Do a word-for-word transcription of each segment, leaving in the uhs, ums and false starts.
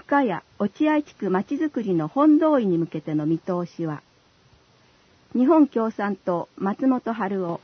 深谷落合地区まちづくりの本同意に向けての見通しは、日本共産党松本春夫。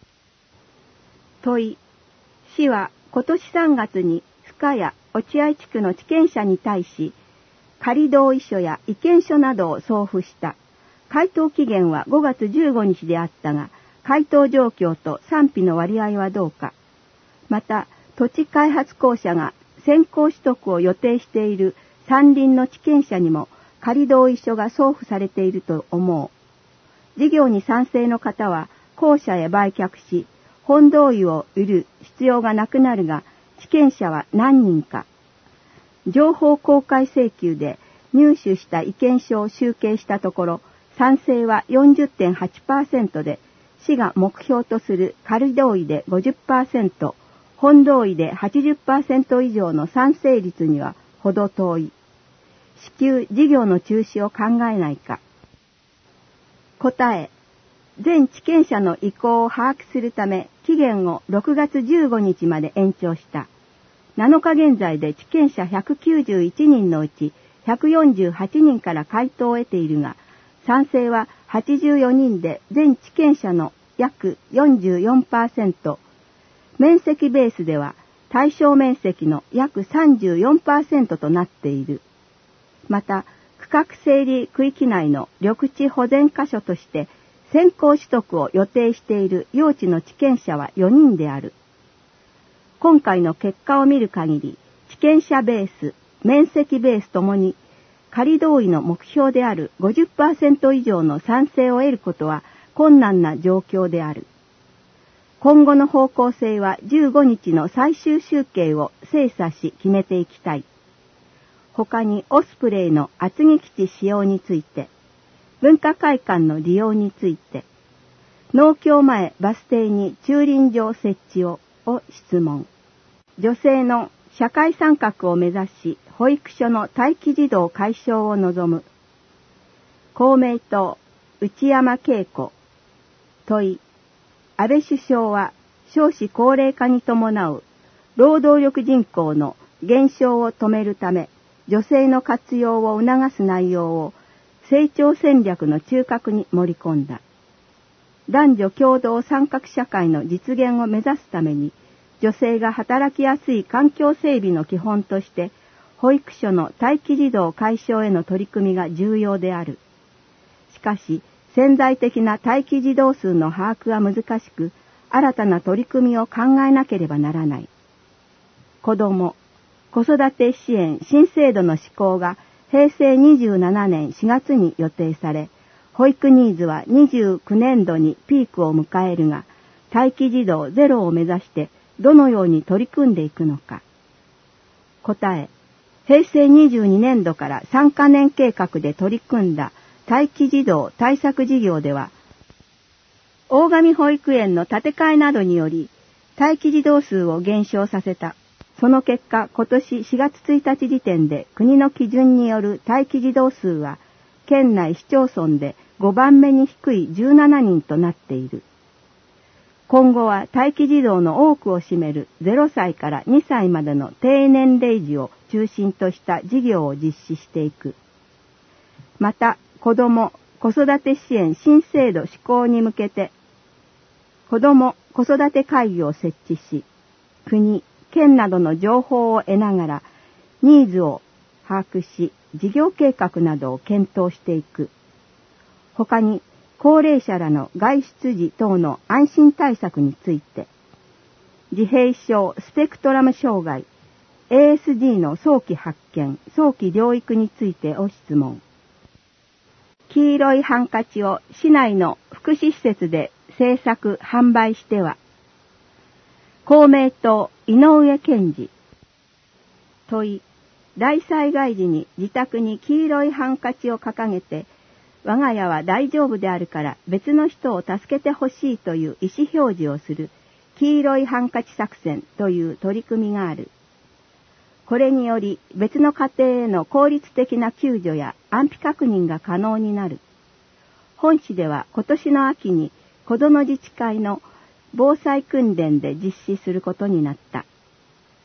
問い、市は今年さんがつに深谷落合地区の地権者に対し、仮同意書や意見書などを送付した。回答期限はごがつじゅうごにちであったが、回答状況と賛否の割合はどうか。また、土地開発公社が先行取得を予定している山林の地権者にも仮同意書が送付されていると思う。事業に賛成の方は公社へ売却し、本同意を得る必要がなくなるが、地権者は何人か。情報公開請求で入手した意見書を集計したところ、賛成は よんじゅってんはちパーセント で、市が目標とする仮同意で ごじゅっパーセント、本同意で はちじゅっパーセント 以上の賛成率には程遠い。至急事業の中止を考えないか。答え、全地権者の意向を把握するため期限をろくがつじゅうごにちまで延長した。なのか現在で地権者ひゃくきゅうじゅういちにんのうちひゃくよんじゅうはちにんから回答を得ているが、賛成ははちじゅうよにんで全地権者の約 よんじゅうよんパーセント、面積ベースでは対象面積の約 さんじゅうよんパーセント となっている。また、区画整理区域内の緑地保全箇所として先行取得を予定している用地の地権者はよにんである。今回の結果を見る限り、地権者ベース、面積ベースともに仮同意の目標である ごじゅっパーセント 以上の賛成を得ることは困難な状況である。今後の方向性はじゅうごにちの最終集計を精査し決めていきたい。他にオスプレイの厚木基地使用について、文化会館の利用について、農協前バス停に駐輪場設置をを質問。女性の社会参画を目指し、保育所の待機児童解消を望む。公明党、内山恵子。問い、安倍首相は少子高齢化に伴う労働力人口の減少を止めるため、女性の活用を促す内容を成長戦略の中核に盛り込んだ。男女共同参画社会の実現を目指すために、女性が働きやすい環境整備の基本として、保育所の待機児童解消への取り組みが重要である。しかし、潜在的な待機児童数の把握は難しく、新たな取り組みを考えなければならない。子ども、子育て支援新制度の施行がへいせいにじゅうななねんしがつに予定され、保育ニーズはにじゅうきゅうねんどにピークを迎えるが、待機児童ゼロを目指してどのように取り組んでいくのか。答え、へいせいにじゅうにねんどからさんかねん計画で取り組んだ待機児童対策事業では、大上保育園の建て替えなどにより待機児童数を減少させた。その結果、今年しがつついたち時点で国の基準による待機児童数は、県内市町村でごばんめに低いじゅうななにんとなっている。今後は待機児童の多くを占めるゼロさいからにさいまでの低年齢児を中心とした事業を実施していく。また、子ども・子育て支援新制度施行に向けて、子ども・子育て会議を設置し、国、県などの情報を得ながら、ニーズを把握し、事業計画などを検討していく。他に、高齢者らの外出時等の安心対策について、自閉症スペクトラム障害、エーエスディー の早期発見、早期療育についてを質問。黄色いハンカチを市内の福祉施設で製作・販売しては、公明党井上健二。問い、大災害時に自宅に黄色いハンカチを掲げて、我が家は大丈夫であるから別の人を助けてほしいという意思表示をする黄色いハンカチ作戦という取り組みがある。これにより別の家庭への効率的な救助や安否確認が可能になる。本市では今年の秋に子ども自治会の防災訓練で実施することになった。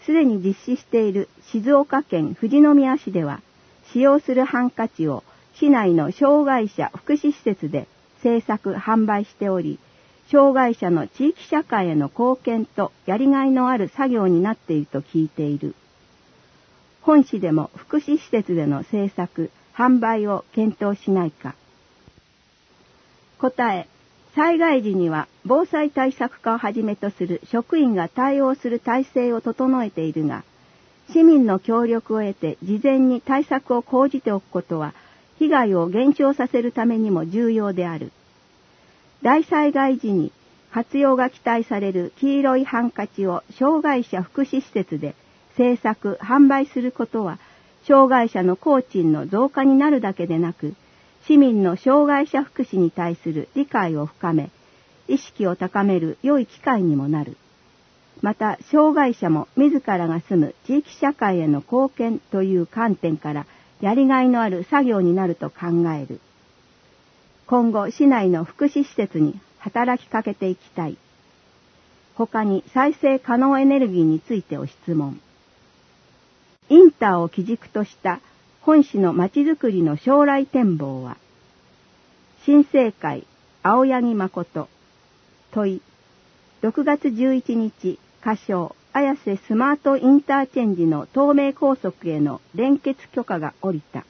すでに実施している静岡県富士宮市では、使用するハンカチを市内の障害者福祉施設で製作・販売しており、障害者の地域社会への貢献とやりがいのある作業になっていると聞いている。本市でも福祉施設での製作・販売を検討しないか。答え、災害時には防災対策課をはじめとする職員が対応する体制を整えているが、市民の協力を得て事前に対策を講じておくことは、被害を減少させるためにも重要である。大災害時に活用が期待される黄色いハンカチを障害者福祉施設で製作・販売することは、障害者の工賃の増加になるだけでなく、市民の障害者福祉に対する理解を深め、意識を高める良い機会にもなる。また、障害者も自らが住む地域社会への貢献という観点からやりがいのある作業になると考える。今後、市内の福祉施設に働きかけていきたい。他に再生可能エネルギーについてお質問。インターを基軸とした本市のまちづくりの将来展望は、新生会青柳誠問い、ろくがつじゅういちにち仮称綾瀬スマートインターチェンジの東名高速への連結許可が下りた。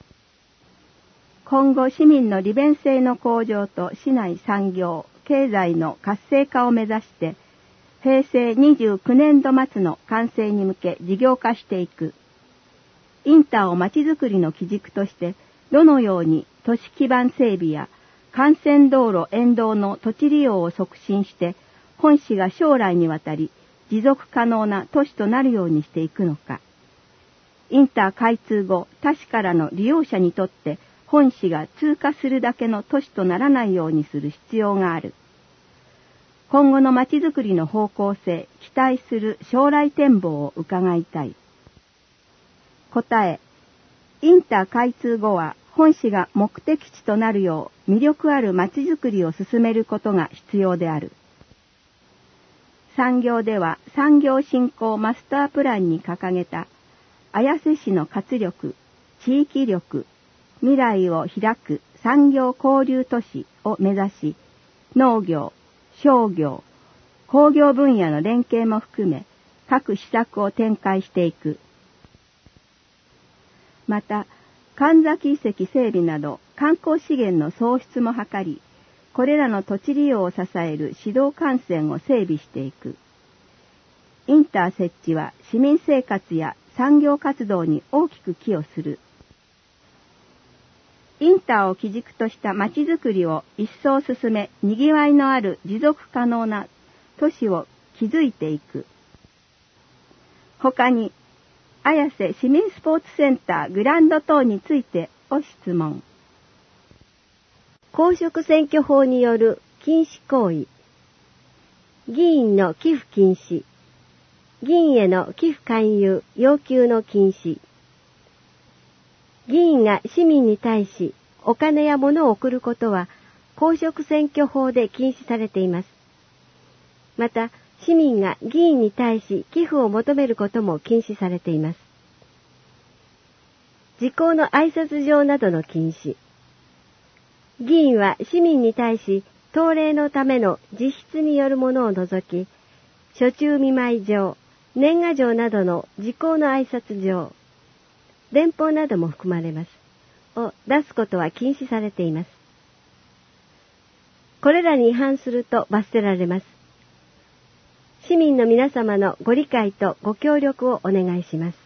今後市民の利便性の向上と市内産業、経済の活性化を目指して、へいせいにじゅうきゅうねんど末の完成に向け事業化していく。インターをまちづくりの基軸として、どのように都市基盤整備や幹線道路沿道の土地利用を促進して、本市が将来にわたり持続可能な都市となるようにしていくのか。インター開通後、他市からの利用者にとって、本市が通過するだけの都市とならないようにする必要がある。今後のまちづくりの方向性、期待する将来展望を伺いたい。答え、インター開通後は本市が目的地となるよう魅力あるまちづくりを進めることが必要である。産業では産業振興マスタープランに掲げた綾瀬市の活力、地域力、未来を開く産業交流都市を目指し、農業、商業、工業分野の連携も含め、各施策を展開していく。また、神崎遺跡整備など観光資源の創出も図り、これらの土地利用を支える指導幹線を整備していく。インター設置は市民生活や産業活動に大きく寄与する。インターを基軸としたまちづくりを一層進め、にぎわいのある持続可能な都市を築いていく。他に、綾瀬市民スポーツセンターグランド等についてお質問。 公職選挙法による禁止行為。議員の寄付禁止。議員への寄付勧誘要求の禁止。議員が市民に対しお金や物を送ることは公職選挙法で禁止されています。また、市民が議員に対し寄付を求めることも禁止されています。時効の挨拶状などの禁止。議員は市民に対し当例のための実質によるものを除き、暑中見舞い状、年賀状などの時効の挨拶状、電報なども含まれます。を出すことは禁止されています。これらに違反すると罰せられます。市民の皆様のご理解とご協力をお願いします。